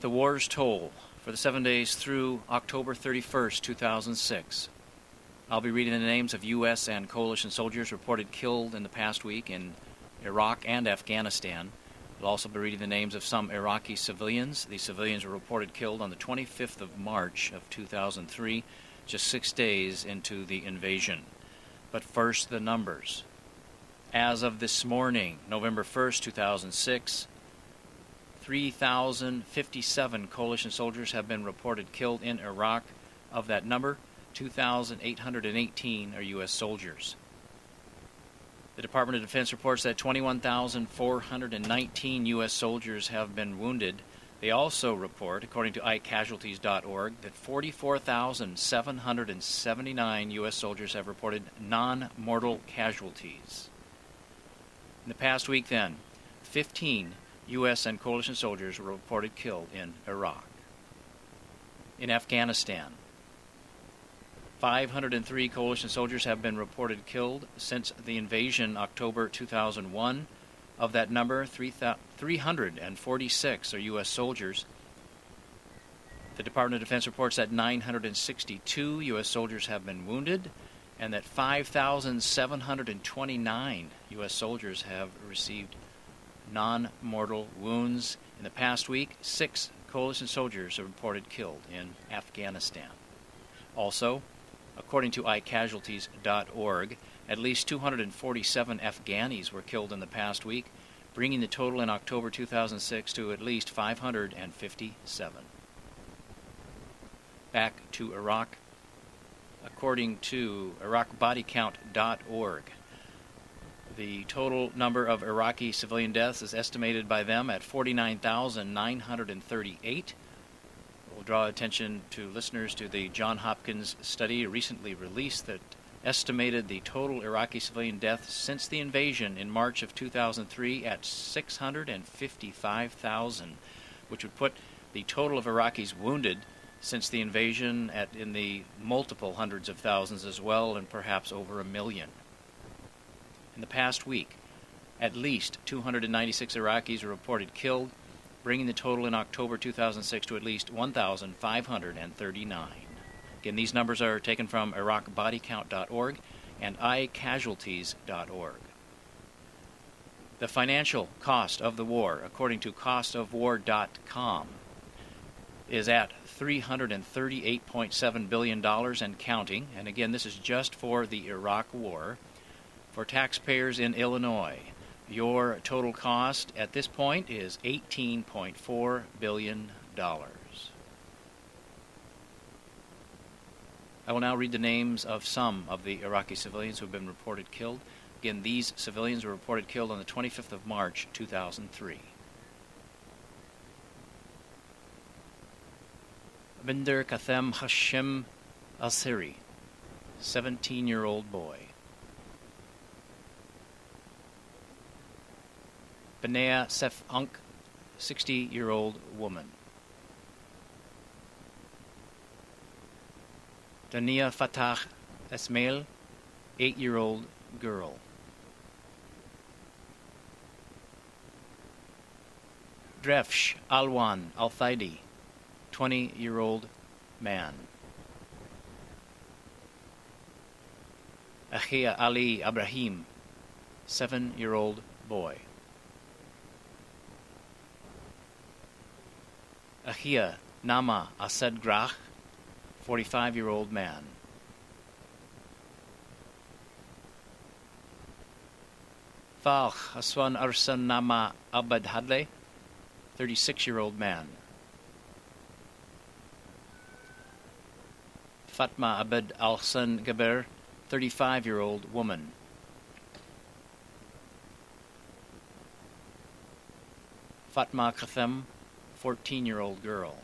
The war's toll for the 7 days through October 31st, 2006. I'll be reading the names of U.S. and coalition soldiers reported killed in the past week in Iraq and Afghanistan. I'll also be reading the names of some Iraqi civilians. These civilians were reported killed on the 25th of March of 2003, just 6 days into the invasion. But first, the numbers. As of this morning, November 1st, 2006, 3,057 coalition soldiers have been reported killed in Iraq. Of that number, 2,818 are U.S. soldiers. The Department of Defense reports that 21,419 U.S. soldiers have been wounded. They also report, according to iCasualties.org, that 44,779 U.S. soldiers have reported non-mortal casualties. In the past week, then, 15 U.S. and coalition soldiers were reported killed in Iraq. In Afghanistan, 503 coalition soldiers have been reported killed since the invasion October 2001. Of that number, 346 are U.S. soldiers. The Department of Defense reports that 962 U.S. soldiers have been wounded and that 5,729 U.S. soldiers have received non-mortal wounds. In the past week, 6 coalition soldiers are reported killed in Afghanistan. Also, according to iCasualties.org, at least 247 Afghanis were killed in the past week, bringing the total in October 2006 to at least 557. Back to Iraq. According to IraqBodyCount.org, the total number of Iraqi civilian deaths is estimated by them at 49,938. We'll draw attention to listeners to the Johns Hopkins study recently released that estimated the total Iraqi civilian deaths since the invasion in March of 2003 at 655,000, which would put the total of Iraqis wounded since the invasion in the multiple hundreds of thousands as well, and perhaps over 1 million. In the past week, at least 296 Iraqis were reported killed, bringing the total in October 2006 to at least 1,539. Again, these numbers are taken from IraqBodyCount.org and iCasualties.org. The financial cost of the war, according to costofwar.com, is at $338.7 billion and counting. And again, this is just for the Iraq War. For taxpayers in Illinois, your total cost at this point is $18.4 billion. I will now read the names of some of the Iraqi civilians who have been reported killed. Again, these civilians were reported killed on the 25th of March, 2003. Binder Kathem Hashim Al-Siri, 17-year-old boy. Benea Sef Unk, 60-year-old woman. Dania Fatah Esmail, 8-year-old girl. Drefsh Alwan Al-Thaidi, 20-year-old man. Ahia Ali Ibrahim, 7-year-old boy. Ahia Nama Asad Grach, 45-year-old man. Falch Aswan Arsan Nama Abad Hadle, 36-year-old man. Fatma Abed Al-Hassan Gaber, 35-year-old woman. Fatma Kathem, 14-year-old girl.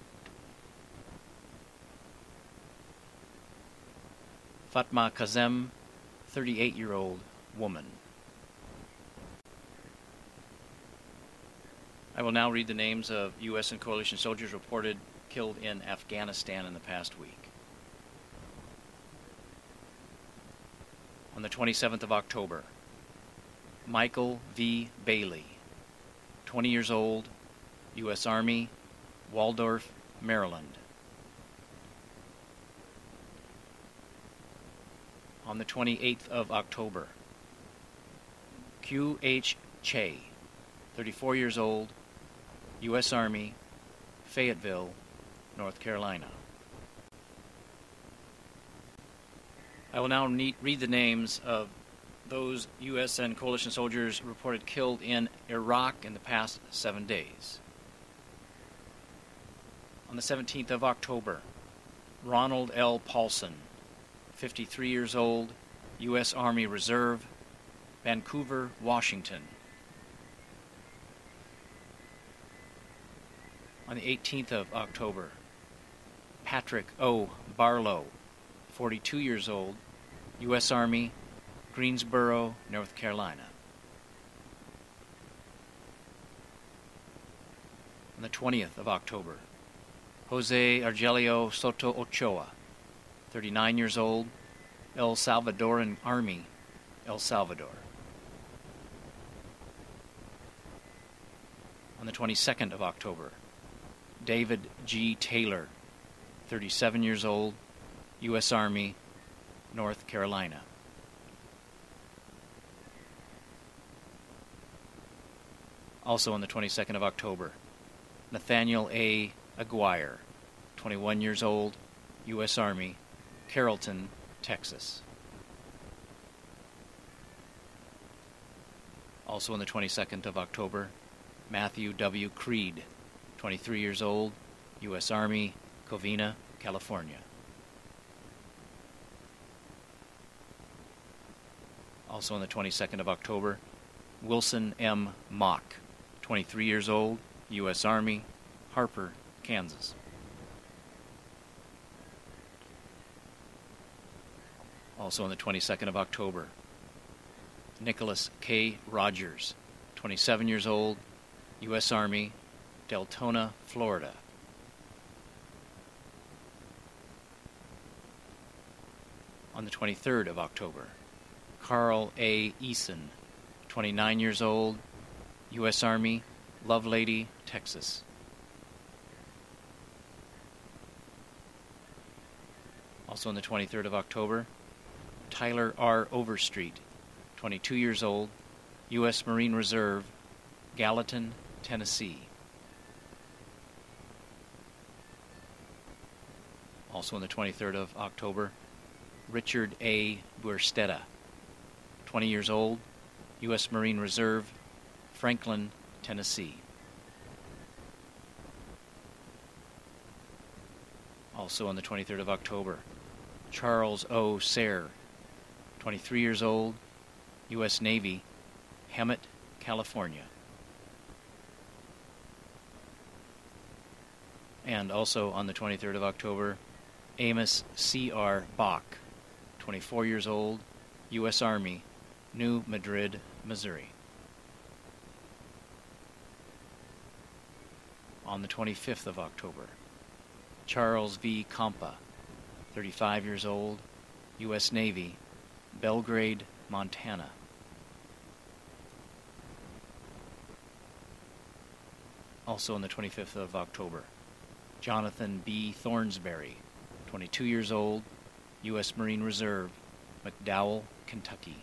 Fatma Kazem, 38-year-old woman. I will now read the names of U.S. and coalition soldiers reported killed in Afghanistan in the past week. On the 27th of October, Michael V. Bailey, 20 years old, U.S. Army, Waldorf, Maryland. On the 28th of October, Q.H. Che, 34 years old, U.S. Army, Fayetteville, North Carolina. I will now read the names of those U.S. and coalition soldiers reported killed in Iraq in the past 7 days. On the 17th of October, Ronald L. Paulson, 53 years old, U.S. Army Reserve, Vancouver, Washington. On the 18th of October, Patrick O. Barlow, 42 years old, U.S. Army, Greensboro, North Carolina. On the 20th of October, Jose Argelio Soto Ochoa, 39 years old, El Salvadoran Army, El Salvador. On the 22nd of October, David G. Taylor, 37 years old, U.S. Army, North Carolina. Also on the 22nd of October, Nathaniel A. Aguirre, 21 years old, U.S. Army, Carrollton, Texas. Also on the 22nd of October, Matthew W. Creed, 23 years old, U.S. Army, Covina, California. Also on the 22nd of October, Wilson M. Mock, 23 years old, U.S. Army, Harper, Kansas. Also on the 22nd of October, Nicholas K. Rogers, 27 years old, U.S. Army, Deltona, Florida. On the 23rd of October, Carl A. Eason, 29 years old, U.S. Army, Lovelady, Texas. Also on the 23rd of October, Tyler R. Overstreet, 22 years old, U.S. Marine Reserve, Gallatin, Tennessee. Also on the 23rd of October, Richard A. Buerstetta, 20 years old, U.S. Marine Reserve, Franklin, Tennessee. Also on the 23rd of October, Charles O. Sayre, 23 years old, U.S. Navy, Hemet, California. And also on the 23rd of October, Amos C.R. Bach, 24 years old, U.S. Army, New Madrid, Missouri. On the 25th of October, Charles V. Compa, 35 years old, U.S. Navy, Belgrade, Montana. Also on the 25th of October, Jonathan B. Thornsberry, 22 years old, U.S. Marine Reserve, McDowell, Kentucky.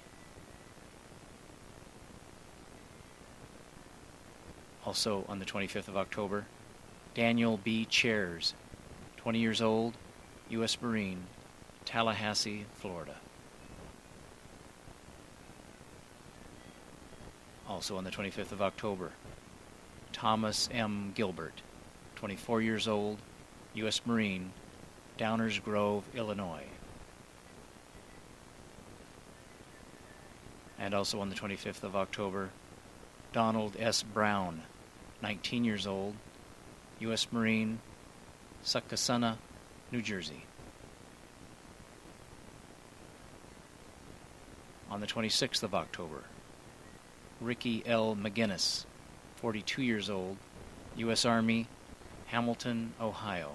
Also on the 25th of October, Daniel B. Chairs, 20 years old, U.S. Marine, Tallahassee, Florida. Also on the 25th of October, Thomas M. Gilbert, 24 years old, U.S. Marine, Downers Grove, Illinois. And also on the 25th of October, Donald S. Brown, 19 years old, U.S. Marine, Succasunna, New Jersey. On the 26th of October, Ricky L. McGinnis, 42 years old, U.S. Army, Hamilton, Ohio.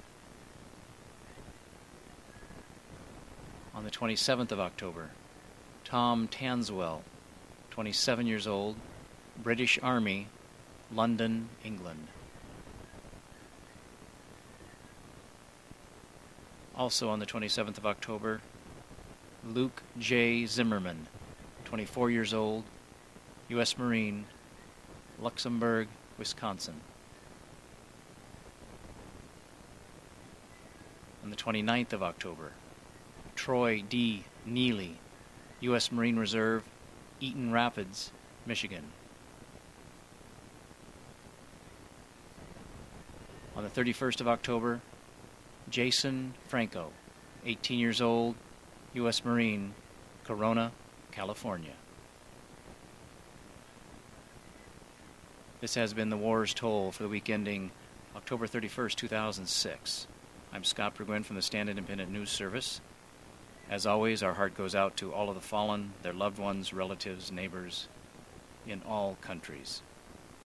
On the 27th of October, Tom Tanswell, 27 years old, British Army, London, England. Also on the 27th of October, Luke J. Zimmerman, 24 years old, U.S. Marine, Luxembourg, Wisconsin. On the 29th of October, Troy D. Neely, U.S. Marine Reserve, Eaton Rapids, Michigan. On the 31st of October, Jason Franco, 18 years old, U.S. Marine, Corona, California. This has been the war's toll for the week ending October 31st, 2006. I'm Scott Burgwin from the Stand Independent News Service. As always, our heart goes out to all of the fallen, their loved ones, relatives, neighbors in all countries.